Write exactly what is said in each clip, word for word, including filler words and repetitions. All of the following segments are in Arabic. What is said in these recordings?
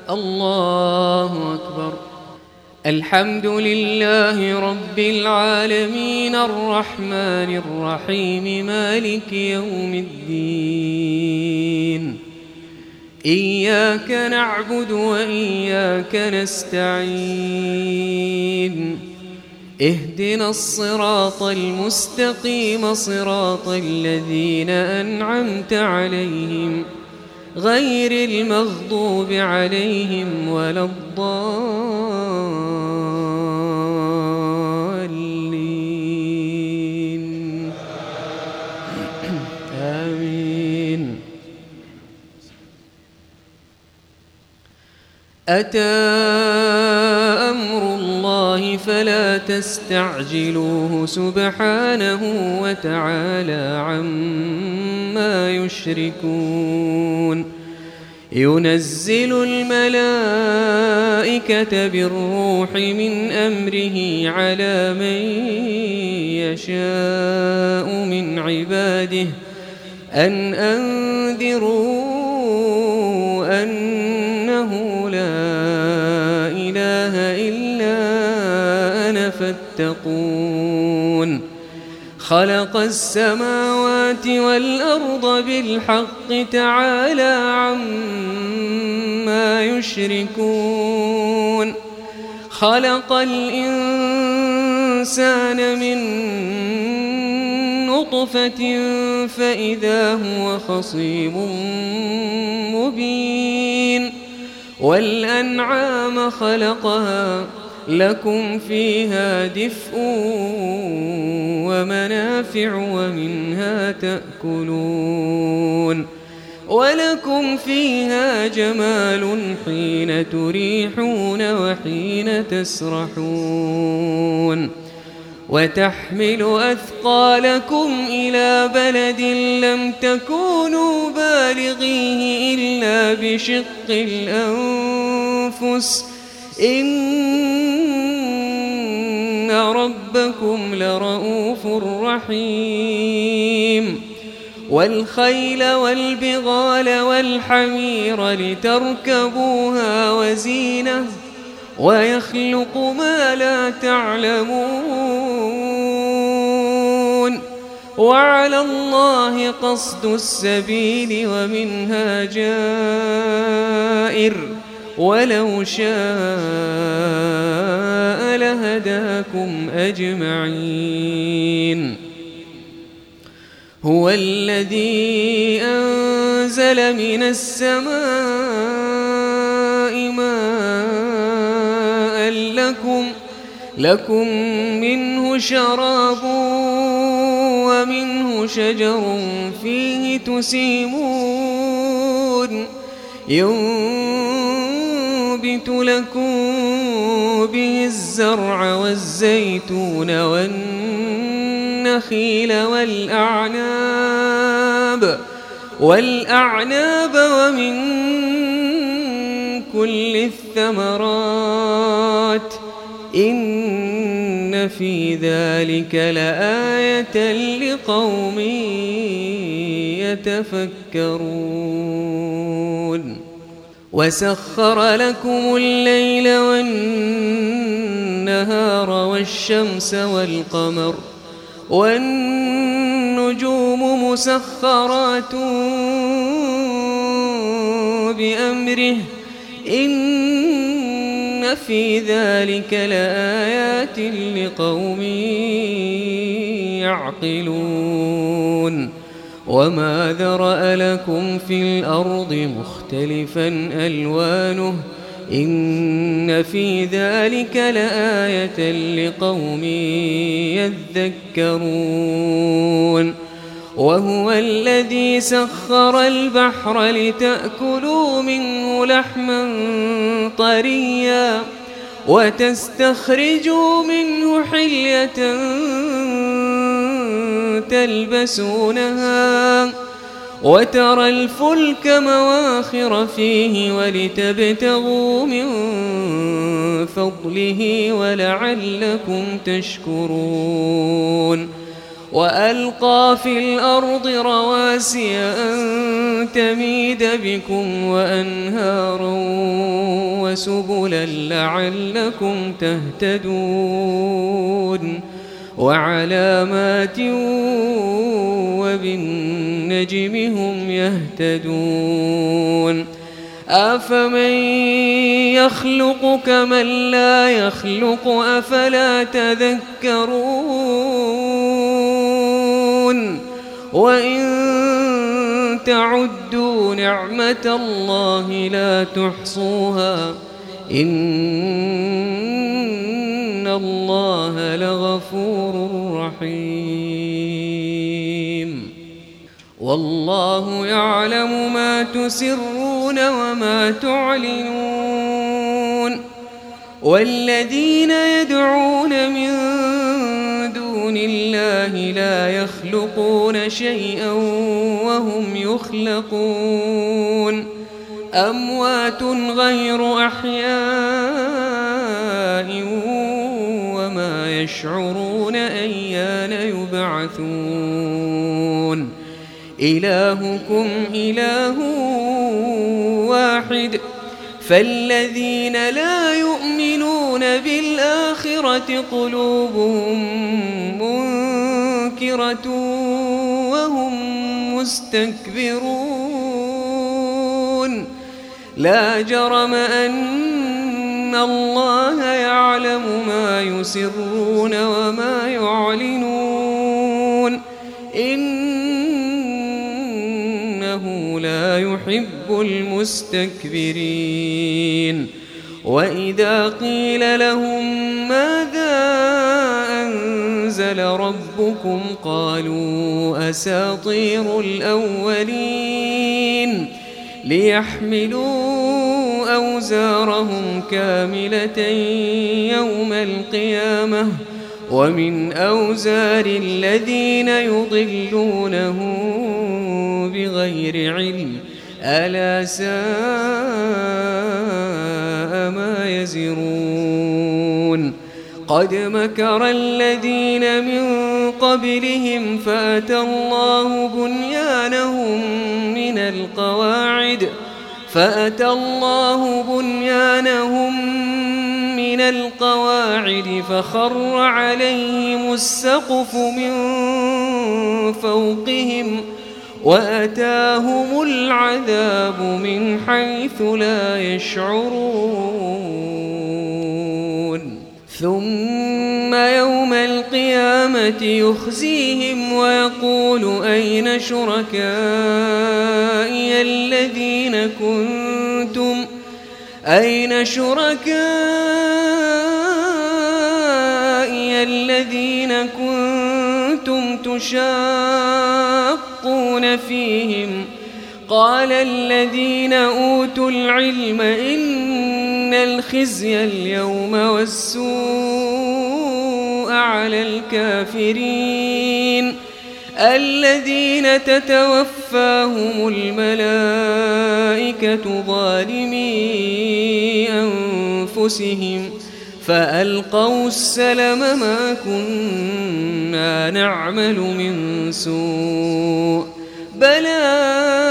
الله أكبر. الحمد لله رب العالمين الرحمن الرحيم مالك يوم الدين. إياك نعبد وإياك نستعين. اهدنا الصراط المستقيم صراط الذين أنعمت عليهم غير المغضوب عليهم ولا الضالين. آمين. أتى أمر الله فلا تستعجلوه سبحانه وتعالى عما يشركون. ينزل الملائكة بالروح من أمره على من يشاء من عباده أن أنذروا أنه لا إله إلا أنا فاتقون. خلق السماوات والأرض بالحق تعالى عما يشركون. خلق الإنسان من نطفة فإذا هو خصيم مبين. والأنعام خلقها لكم فيها دفء ومنافع ومنها تأكلون. ولكم فيها جمال حين تريحون وحين تسرحون. وتحمل أثقالكم إلى بلد لم تكونوا بالغيه إلا بشق الأنفس إن ربكم لرؤوف رحيم. والخيل والبغال والحمير لتركبوها وزينة ويخلق ما لا تعلمون. وعلى الله قصد السبيل ومنها جائر ولو شاء لهداكم أجمعين. هو الذي أنزل من السماء ماء لكم لكم منه شراب ومنه شجر فيه تسيمون. ينبت لكم به الزرع والزيتون والنخيل والأعناب والأعناب ومن كل الثمرات إن في ذلك لآية لقوم يتفكرون. وسخر لكم الليل والنهار والشمس والقمر والنجوم مسخرات بأمره إن في ذلك لآيات لقوم يعقلون. وما ذرأ لكم في الأرض مختلفا ألوانه إن في ذلك لآية لقوم يذكرون. وهو الذي سخر البحر لتأكلوا منه لحما طريا وتستخرجوا منه حلية تلبسونها وترى الفلك مواخر فيه ولتبتغوا من فضله ولعلكم تشكرون. وألقى في الأرض رواسي أن تميد بكم وأنهارا وسبلا لعلكم تهتدون وعلامات وبالنجم هم يهتدون أفمن يخلق كمن لا يخلق أفلا تذكرون وإن تعدوا نعمة الله لا تحصوها إن الله لغفور رحيم والله يعلم ما تسرون وما تعلنون والذين يدعون من دون الله لا يخلقون شيئا وهم يخلقون أموات غير أحياء وما يشعرون أيان يبعثون إلهكم إله واحد فالذين لا يؤمنون بالآخرة قلوبهم منكرة وهم مستكبرون لا جرم أن الله يعلم ما يسرون وما يعلنون إنه لا يحب المستكبرين وإذا قيل لهم ماذا أنزل ربكم قالوا أساطير الأولين ليحملوا أوزارهم كاملة يوم القيامة ومن أوزار الذين يضلونهم بغير علم ألا ساء ما يزرون قد مكر الذين من قبلهم فأتى الله بنيانهم من القواعد فأتى الله بنيانهم من القواعد فخر عليهم السقف من فوقهم وأتاهم العذاب من حيث لا يشعرون ثم يوم القيامة يخزيهم ويقول أين شركائي الذين كنتم أين شركائي الذين كنتم تشاقون فيهم قال الذين أوتوا العلم إن الخزي اليوم والسوء على الكافرين الذين تتوفاهم الملائكة ظالمي أنفسهم فألقوا السلم ما كنا نعمل من سوء بلى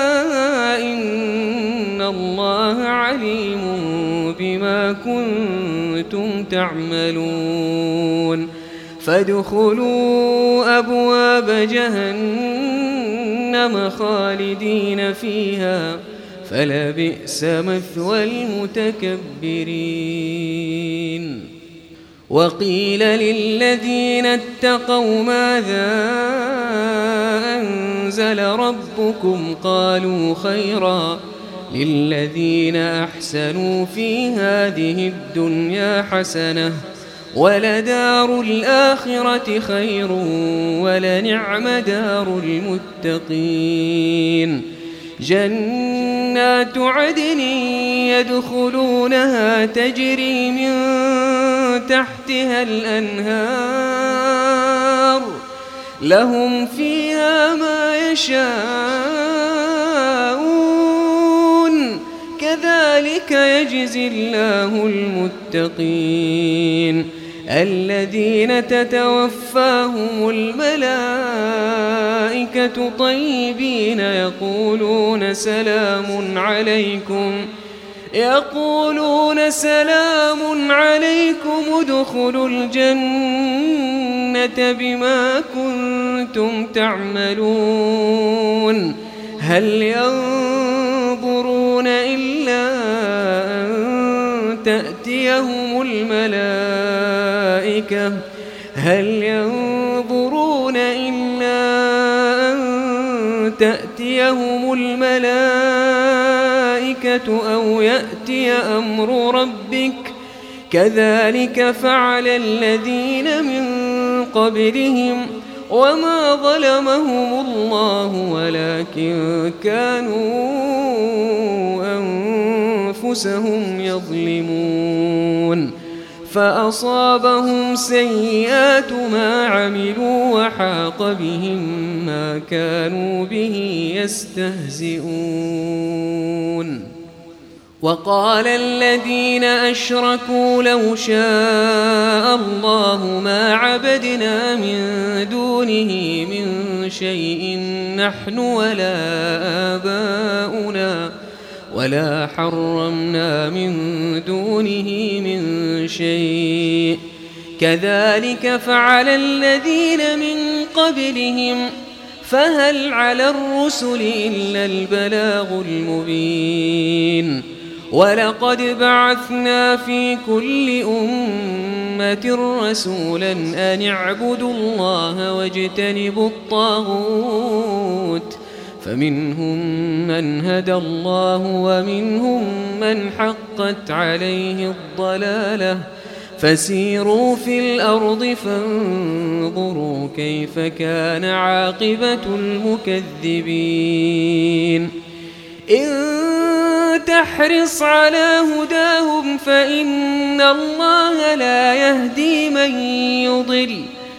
إن الله عليم بما كنتم تعملون فادخلوا أبواب جهنم خالدين فيها فلبئس مثوى المتكبرين وقيل للذين اتقوا ماذا أنزل ربكم قالوا خيرا للذين أحسنوا في هذه الدنيا حسنة ولدار الآخرة خير ولنعم دار المتقين جنات عدن يدخلونها تجري من تحتها الأنهار لهم فيها ما يشاءون كذلك يجزي الله المتقين الذين تتوفاهم الملائكة طيبين يقولون سلام عليكم يقولون سلام عليكم ادخلوا الجنة بما كنتم تعملون هل ينظرون إلا أن تأتيهم الملائكة هل ينظرون إلا أن تأتيهم الملائكة أو يأتي أمر ربك كذلك فعل الذين من قبلهم وما ظلمهم الله ولكن كانوا أنفسهم يظلمون فأصابهم سيئات ما عملوا وحاق بهم ما كانوا به يستهزئون وقال الذين أشركوا لو شاء الله ما عبدنا من دونه من شيء نحن ولا آباؤنا ولا حرمنا من دونه من شيء كذلك فعل الذين من قبلهم فهل على الرسل إلا البلاغ المبين ولقد بعثنا في كل أمة رسولا أن اعبدوا الله واجتنبوا الطاغوت فمنهم من هدى الله ومنهم من حقت عليه الضلالة فسيروا في الأرض فانظروا كيف كان عاقبة المكذبين إن تحرص على هداهم فإن الله لا يهدي من يضل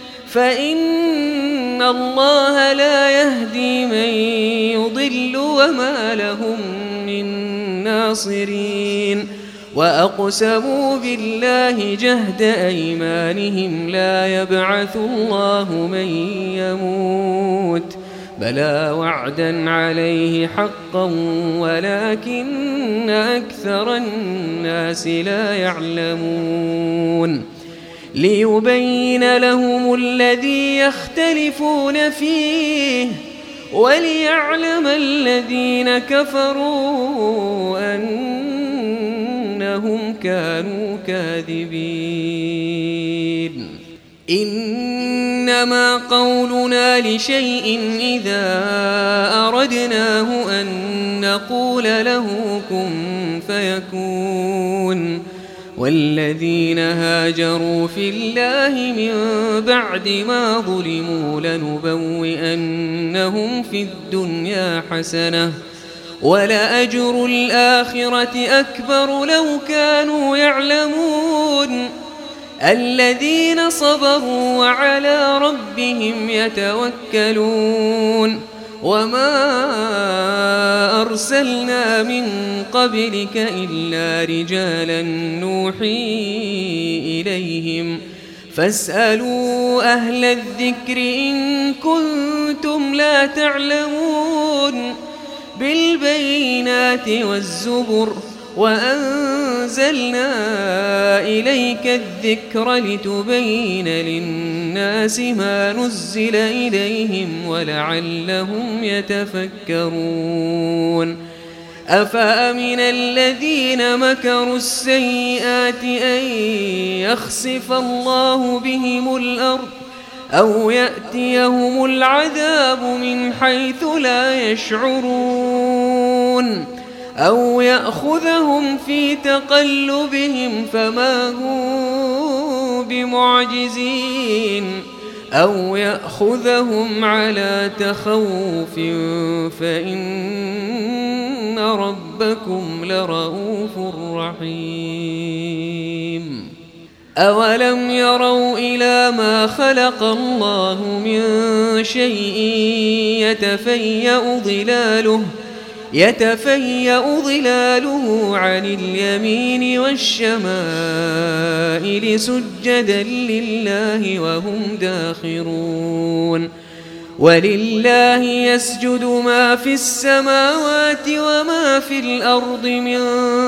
فإن الله لا يهدي من يضل وما لهم من ناصرين وأقسموا بالله جهد أيمانهم لا يبعث الله من يموت بلى وعدا عليه حقا ولكن أكثر الناس لا يعلمون ليبين لهم الذي يختلفون فيه وليعلم الذين كفروا أنهم كانوا كاذبين إنما قولنا لشيء إذا أردناه أن نقول له كن فيكون والذين هاجروا في الله من بعد ما ظلموا لنبوئنهم في الدنيا حسنة ولأجر الآخرة أكبر لو كانوا يعلمون الذين صبروا وعلى ربهم يتوكلون وما أرسلنا من قبلك إلا رجالا نوحي إليهم فاسألوا أهل الذكر إن كنتم لا تعلمون بالبينات والزبر وأنزلنا إليك الذكر لتبين للناس ما نزل إليهم ولعلهم يتفكرون أفأمن الذين مكروا السيئات أن يخسف الله بهم الأرض أو يأتيهم العذاب من حيث لا يشعرون أو يأخذهم في تقلبهم فما هم بمعجزين أو يأخذهم على تخوف فإن ربكم لرؤوف رحيم أولم يروا إلى ما خلق الله من شيء يتفيأ ظلاله يتفيأ ظلاله عن اليمين والشمائل سجدا لله وهم داخرون ولله يسجد ما في السماوات وما في الأرض من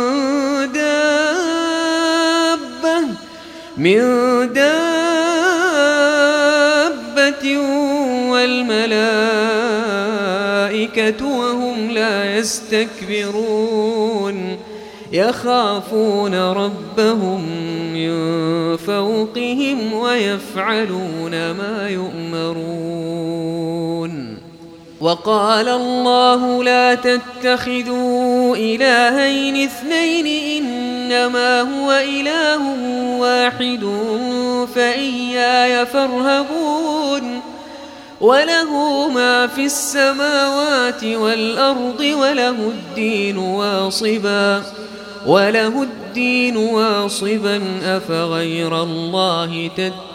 دابة من دابة والملائكة وهم لا يستكبرون يخافون ربهم من فوقهم ويفعلون ما يؤمرون. وقال الله لا تتخذوا إلهين اثنين إنما هو إله واحد فإياي فارهبون. وله ما في السماوات والأرض وله الدين واصبا وله الدين واصبا أفغير الله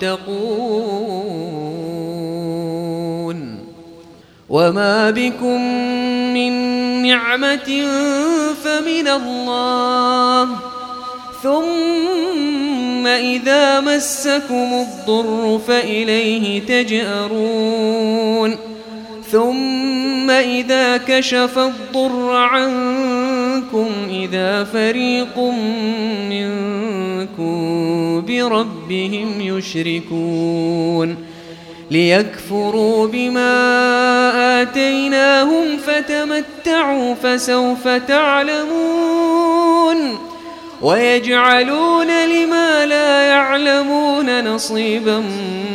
تتقون. وما بكم من نعمة فمن الله ثم إذا مسكم الضر فإليه تجأرون ثم إذا كشف الضر عنكم إذا فريق منكم بربهم يشركون ليكفروا بما آتيناهم فتمتعوا فسوف تعلمون. ويجعلون لما لا يعلمون نصيبا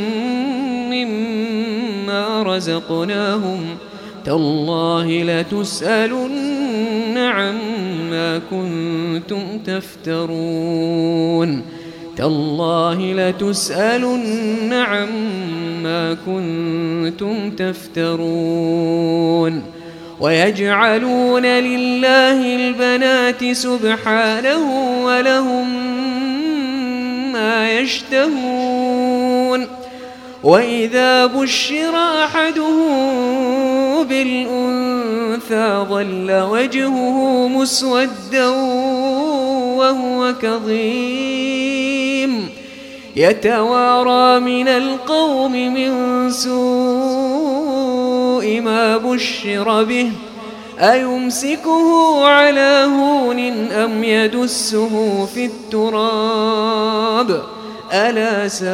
مما رزقناهم تالله لتسألن عما كنتم تفترون تالله لتسألن عما كنتم تفترون. ويجعلون لله البنات سبحانه ولهم ما يشتهون. وإذا بشر أحدهم بالأنثى ظل وجهه مسودا وهو كظيم يتوارى من القوم من سوء ما بشر به أيمسكه على هون أم يدسه في التراب ألا ساء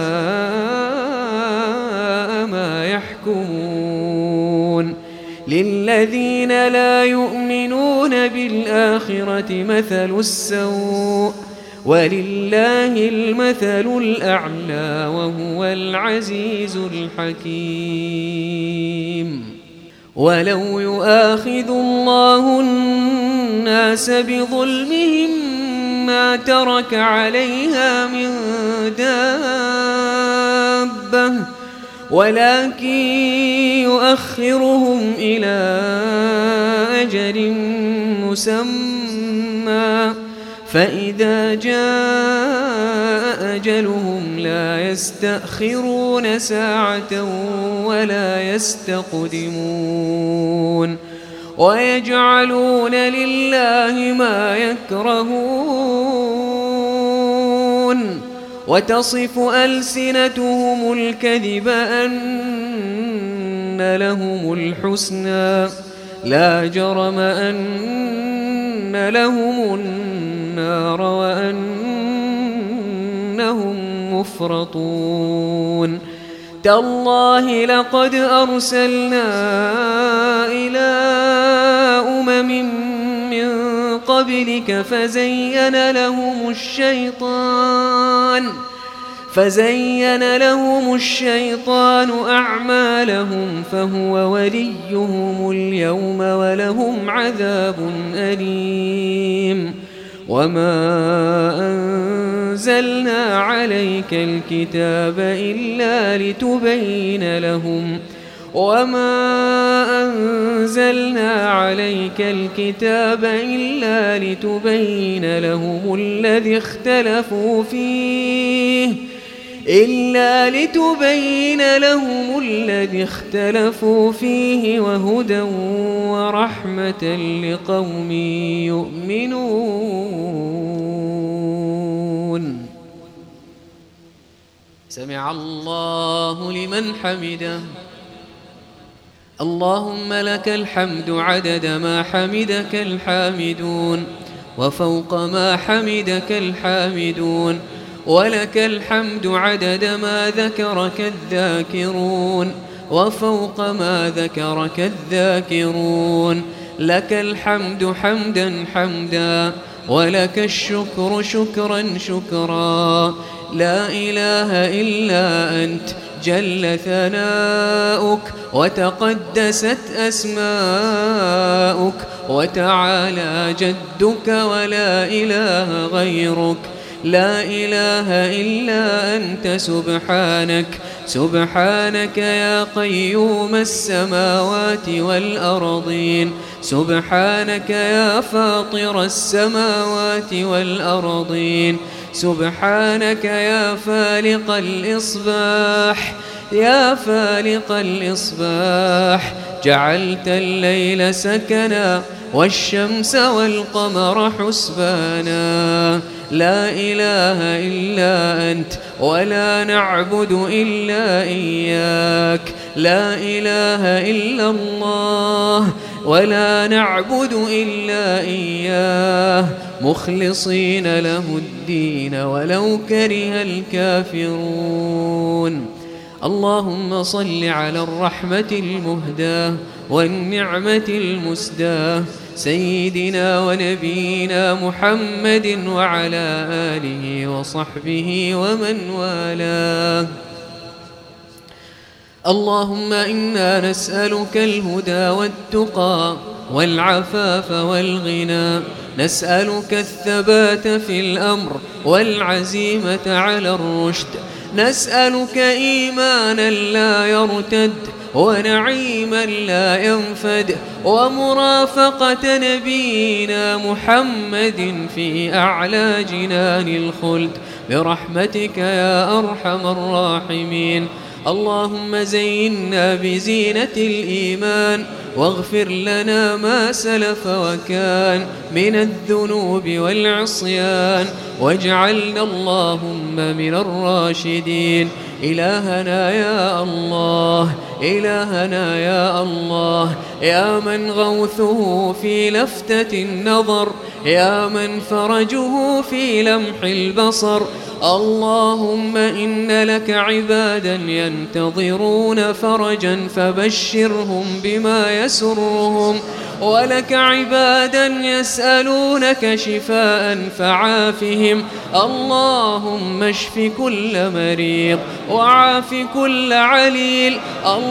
ما يحكمون. للذين لا يؤمنون بالآخرة مثل السوء ولله المثل الأعلى وهو العزيز الحكيم. ولو يؤاخذ الله الناس بظلمهم ما ترك عليها من دابة ولكن يؤخرهم إلى أجل مسمى فإذا جاء أجلهم لا يستأخرون ساعة ولا يستقدمون. ويجعلون لله ما يكرهون وتصف ألسنتهم الكذب أن لهم الحسنى لا جرم أن لهم النار وأنهم مفرطون. تالله لقد أرسلنا إلى أمم من قبلك فزين لهم الشيطان فزين لهم الشيطان أعمالهم فهو وليهم اليوم ولهم عذاب أليم. وما أنزلنا عليك الكتاب إلا لتبين لهم وما أنزلنا عليك الكتاب إلا لتبين لهم الذي اختلفوا فيه إلا لتبين لهم الذي اختلفوا فيه وهدى ورحمة لقوم يؤمنون. سمع الله لمن حمده اللهم لك الحمد عدد ما حمدك الحامدون وفوق ما حمدك الحامدون، ولك الحمد عدد ما ذكرك الذاكرون وفوق ما ذكرك الذاكرون. لك الحمد حمدا حمدا، ولك الشكر شكرا شكرا. لا إله إلا أنت جل ثناؤك وتقدست أسماؤك وتعالى جدك ولا إله غيرك. لا إله إلا أنت سبحانك سبحانك يا قيوم السماوات والأرضين، سبحانك يا فاطر السماوات والأرضين، سبحانك يا فالق الإصباح يا فالق الإصباح. جعلت الليل سكنا والشمس والقمر حسبانا. لا إله إلا أنت ولا نعبد إلا إياك. لا إله إلا الله ولا نعبد إلا إياه، مخلصين له الدين ولو كره الكافرون. اللهم صل على الرحمة المهداة والنعمة المسداة سيدنا ونبينا محمد وعلى آله وصحبه ومن والاه. اللهم إنا نسألك الهدى والتقى والعفاف والغنى، نسألك الثبات في الأمر والعزيمة على الرشد، نسألك إيمانا لا يرتد ونعيما لا ينفد ومرافقة نبينا محمد في أعلى جنان الخلد برحمتك يا أرحم الراحمين. اللهم زينا بزينة الإيمان واغفر لنا ما سلف وكان من الذنوب والعصيان، واجعلنا اللهم من الراشدين. إلهنا يا الله إلهنا يا الله، يا من غوثه في لفتة النظر، يا من فرجه في لمح البصر. اللهم إن لك عبادا ينتظرون فرجا فبشرهم بما يسرهم، ولك عبادا يسألونك شفاء فعافهم. اللهم اشف كل مريض وعاف كل عليل.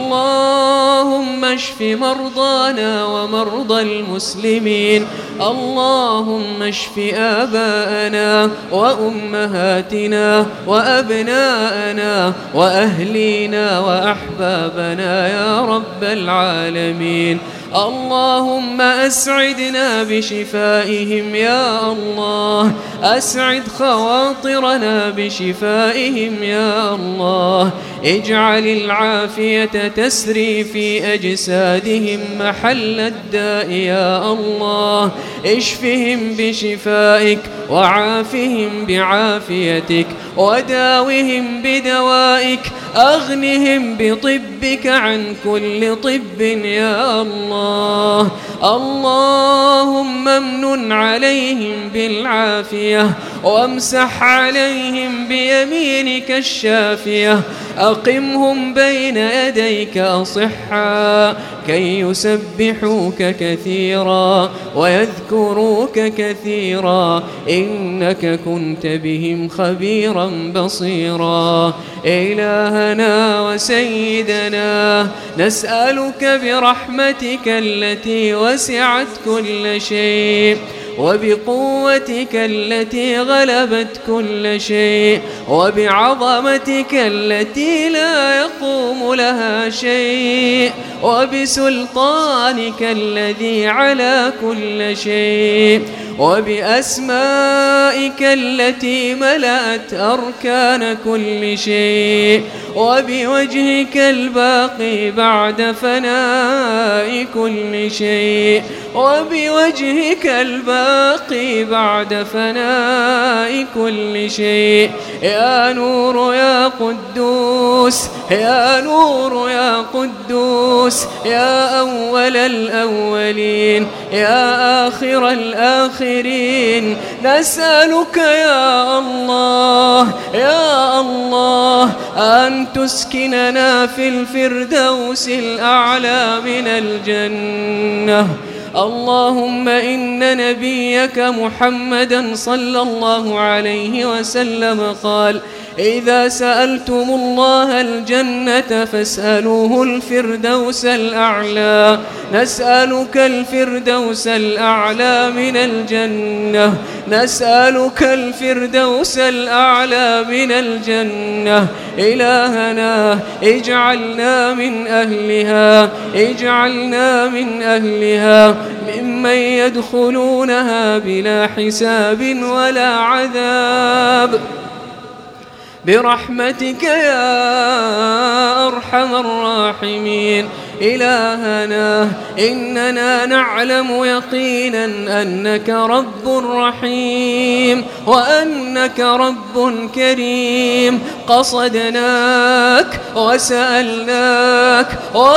اللهم اشف مرضانا ومرضى المسلمين. اللهم اشف آباءنا وأمهاتنا وأبناءنا وأهلينا وأحبابنا يا رب العالمين. اللهم أسعدنا بشفائهم يا الله، أسعد خواطرنا بشفائهم يا الله. اجعل العافية تسري في أجسادهم محل الداء يا الله. اشفهم بشفائك وعافهم بعافيتك وداوهم بدوائك. أغنهم بطبك عن كل طب يا الله. اللهم امنن عليهم بالعافية وامسح عليهم بيمينك الشافية. أقمهم بين يديك أصحا كي يسبحوك كثيرا ويذكروك كثيرا، إنك كنت بهم خبيرا بصيرا. إلهنا وسيدنا، نسألك برحمتك التي وسعت كل شيء وبقوتك التي غلبت كل شيء وبعظمتك التي لا يقوم لها شيء وبسلطانك الذي على كل شيء وبأسمائك التي ملأت أركان كل شيء وبوجهك الباقي بعد فناء كل شيء وبوجهك الباقي بعد فناء كل شيء يا نور يا قدوس يا نور يا قدوس يا أول الأولين يا آخر الآخرين نسألك يا الله يا الله أن تسكننا في الفردوس الأعلى من الجنة. اللهم إن نبيك محمدا صلى الله عليه وسلم قال إذا سألتم الله الجنة فاسألوه الفردوس الأعلى. نسألك الفردوس الأعلى من الجنة نسألك الفردوس الأعلى من الجنة. إلهنا اجعلنا من أهلها اجعلنا من أهلها ممن يدخلونها بلا حساب ولا عذاب برحمتك يا أرحم الراحمين. إلهنا إننا نعلم يقينا أنك رب رحيم وأنك رب كريم. قصدناك وسألناك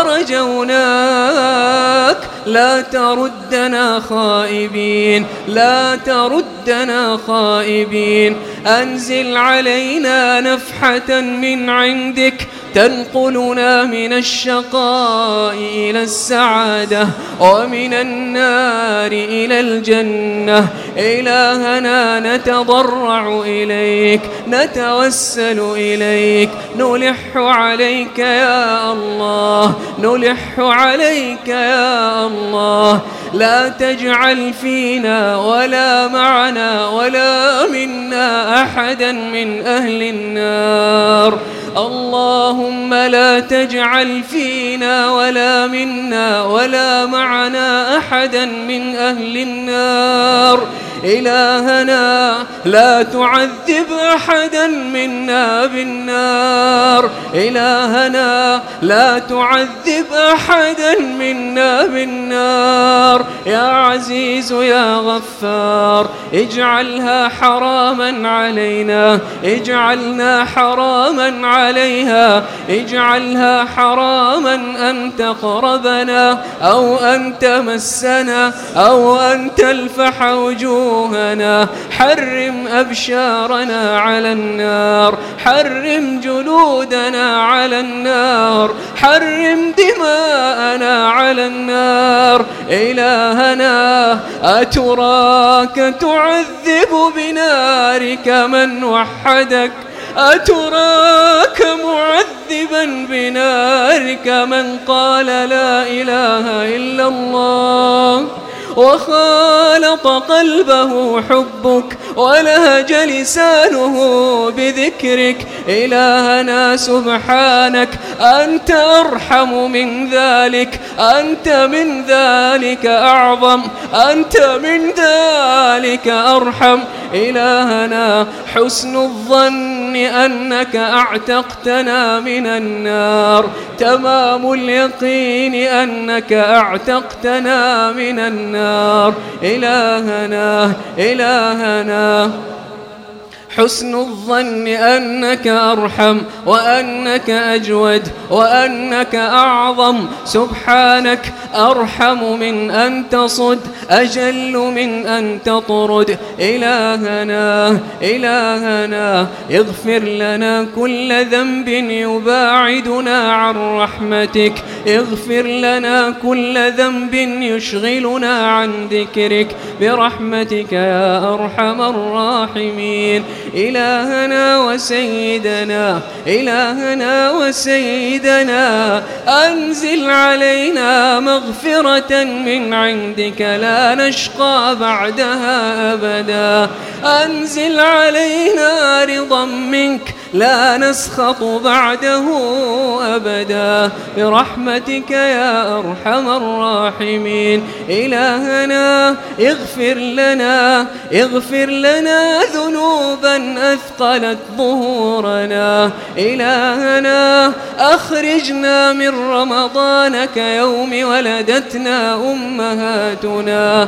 ورجوناك لا تردنا خائبين لا تردنا خائبين. أنزل علينا نفحة من عندك تنقلنا من الشقاء إلى السعادة ومن النار إلى الجنة. إلهنا نتضرع إليك نتوسل إليك نلح عليك يا الله نلح عليك يا الله. لا تجعل فينا ولا معنا ولا منا أحدا من أهل النار. اللهم لا تجعل فينا ولا منا ولا معنا أحدا من أهل النار. إلهنا لا تعذب أحدا منا بالنار. إلهنا لا تعذب أحدا منا بالنار. يا عزيز يا غفار اجعلها حراما علينا اجعلنا حراما عليها اجعلها حراما أن تقربنا أو أن تمسنا أو أن تلفح وجوهنا. حرم أبشارنا على النار حرم جلودنا على النار حرم دماءنا على النار. إلهنا أتراك تعذب بنارك من وحدك أتراك معذبا بنارك من قال لا إله إلا الله وخالط قلبه حبك ولهج لسانه بذكرك. إلهنا سبحانك أنت أرحم من ذلك أنت من ذلك أعظم أنت من ذلك أرحم. إلهنا حسن الظن أنك أعتقتنا من النار تمام اليقين أنك أعتقتنا من النار. إلهنا إلهنا حسن الظن أنك أرحم وأنك أجود وأنك أعظم. سبحانك أرحم من أن تصد أجل من أن تطرد. إلهنا إلهنا اغفر لنا كل ذنب يباعدنا عن رحمتك اغفر لنا كل ذنب يشغلنا عن ذكرك برحمتك يا أرحم الراحمين. إلهنا وسيدنا إلهنا وسيدنا أنزل علينا مغفرة من عندك لا نشقى بعدها أبدا. أنزل علينا رضا منك لا نسخط بعده أبدا برحمتك يا أرحم الراحمين. إلهنا اغفر لنا اغفر لنا ذنوبا أثقلت ظهورنا. إلهنا أخرجنا من رمضان كيوم ولدتنا أمهاتنا.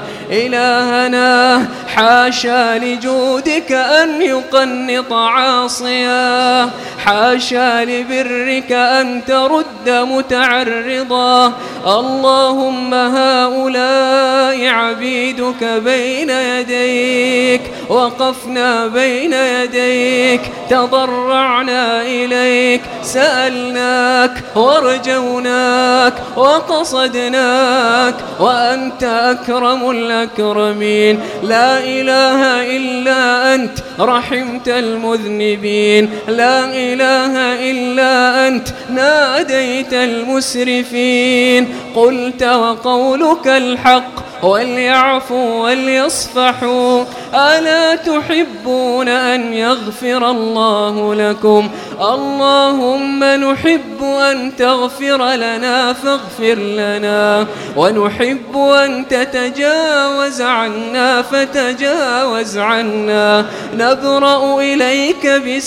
إلهنا حاشا لجودك أن يقنط عاصيا، حاشا لبرك أن ترد متعرضا. اللهم هؤلاء عبيدك بين يديك، وقفنا بين يديك، تضرعنا إليك، سألناك ورجوناك وقصدناك، وأنت أكرم الأكرمين. لا إله إلا أنت رحمت المذنبين، لا إله إلا أنت ناديت المسرفين. قلت وقولك الحق وليعفوا وليصفحوا. ألا تحبون أن يغفر الله لكم؟ اللهم نحب أن تغفر لنا فاغفر لنا، ونحب أن تتجاوز عنا فتجاوز عنا. نبرأ إليك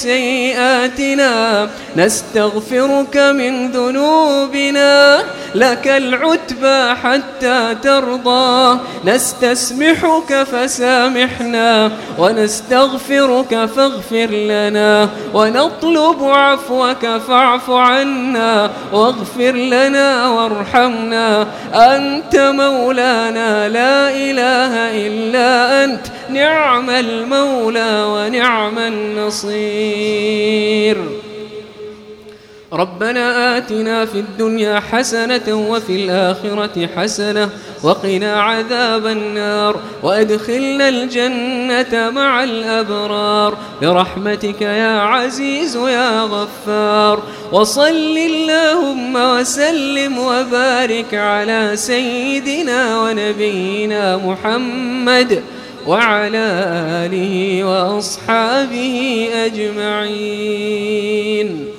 بسيئاتنا، نستغفرك من ذنوبنا، لك العتبى حتى ترضى. نستسمحك فسامحنا، ونستغفرك فاغفر لنا، ونطلب عفوك فاعف عنا، واغفر لنا وارحمنا. أنت مولانا لا إله إلا أنت، نعم المولى ونعم النصير. ربنا آتنا في الدنيا حسنة وفي الآخرة حسنة وقنا عذاب النار، وأدخلنا الجنة مع الأبرار برحمتك يا عزيز يا غفار. وصل اللهم وسلم وبارك على سيدنا ونبينا محمد وعلى آله وأصحابه أجمعين.